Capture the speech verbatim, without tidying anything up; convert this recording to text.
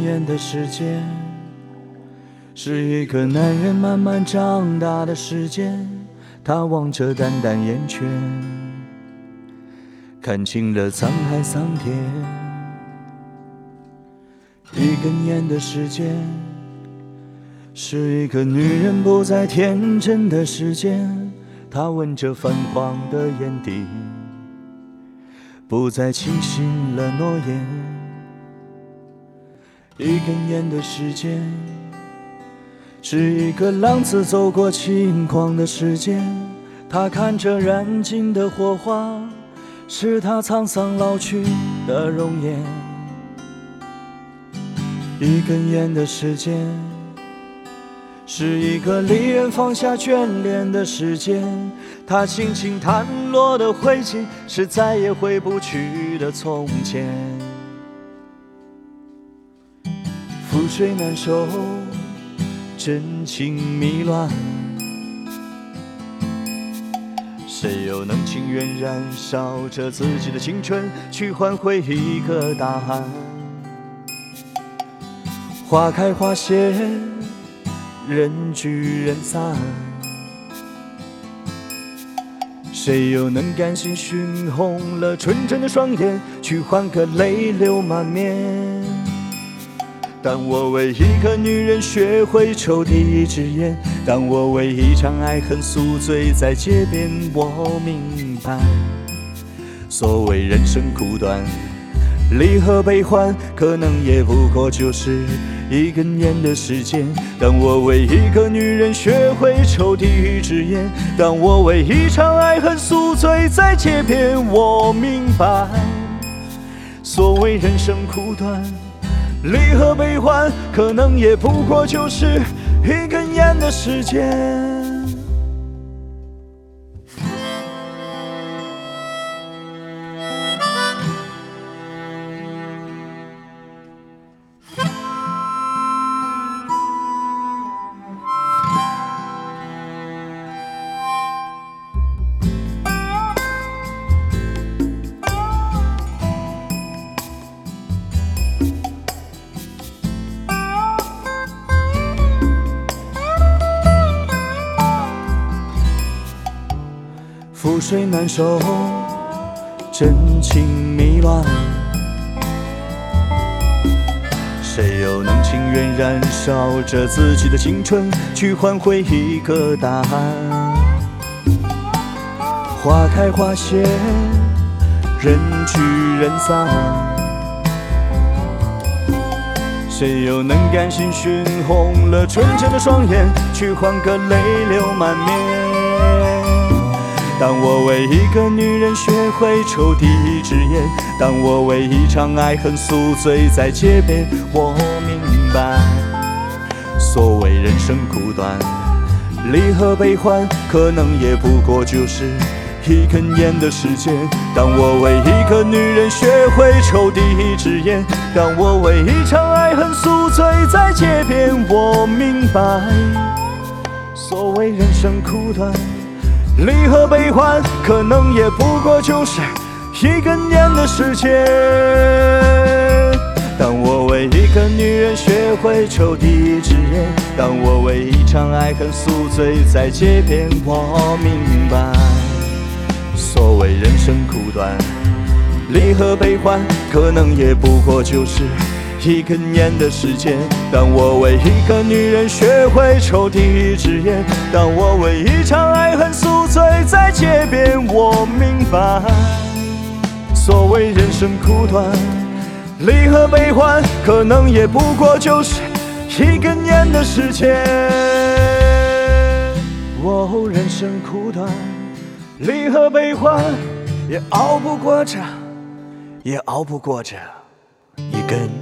根烟的时间，是一个男人慢慢长大的时间。他望着淡淡烟圈，看清了沧海桑田。一根烟的时间，是一个女人不再天真的时间。她闻着泛黄的烟蒂，不再轻信了诺言。一根烟的时间，是一个浪子走过轻狂的时间。他看着燃尽的火花，是他沧桑老去的容颜。一根烟的时间，是一个离人放下眷恋的时间。他轻轻弹落的灰烬，是再也回不去的从前。覆水难收，真情迷乱，谁又能情愿燃烧着自己的青春，去换回一个答案？花开花谢，人聚人散，谁又能甘心熏红了纯真的双眼，去换个泪流满面？当我为一个女人学会抽第一支烟，当我为一场爱恨宿醉在街边，我明白，所谓人生苦短，离合悲欢，可能也不过就是一根烟的时间。当我为一个女人学会抽第一支烟，当我为一场爱恨宿醉在街边，我明白，所谓人生苦短，离合悲欢，可能也不过就是一根烟的时间。覆水难收，真情迷乱，谁又能情愿燃烧着自己的青春，去换回一个答案？花开花谢，人聚人散，谁又能甘心熏红了纯真的双眼，去换个泪流满面？当我为一个女人学会抽第一支烟，当我为一场爱恨宿醉在街边，我明白，所谓人生苦短，离合悲欢，可能也不过就是一根烟的时间。当我为一个女人学会抽第一支烟，当我为一场爱恨宿醉在街边，我明白，所谓人生苦短，离合悲欢，可能也不过就是一根烟的时间。当我为一个女人学会抽第一支烟，当我为一场爱恨宿醉在街边，我明白，所谓人生苦短，离合悲欢，可能也不过就是一根烟的时间。当我为一个女人学会抽第一支烟，当我为一场爱恨宿醉在街边，我明白，所谓人生苦短，离合悲欢，可能也不过就是一根烟的时间。哦，人生苦短，离合悲欢，也熬不过这，也熬不过这一根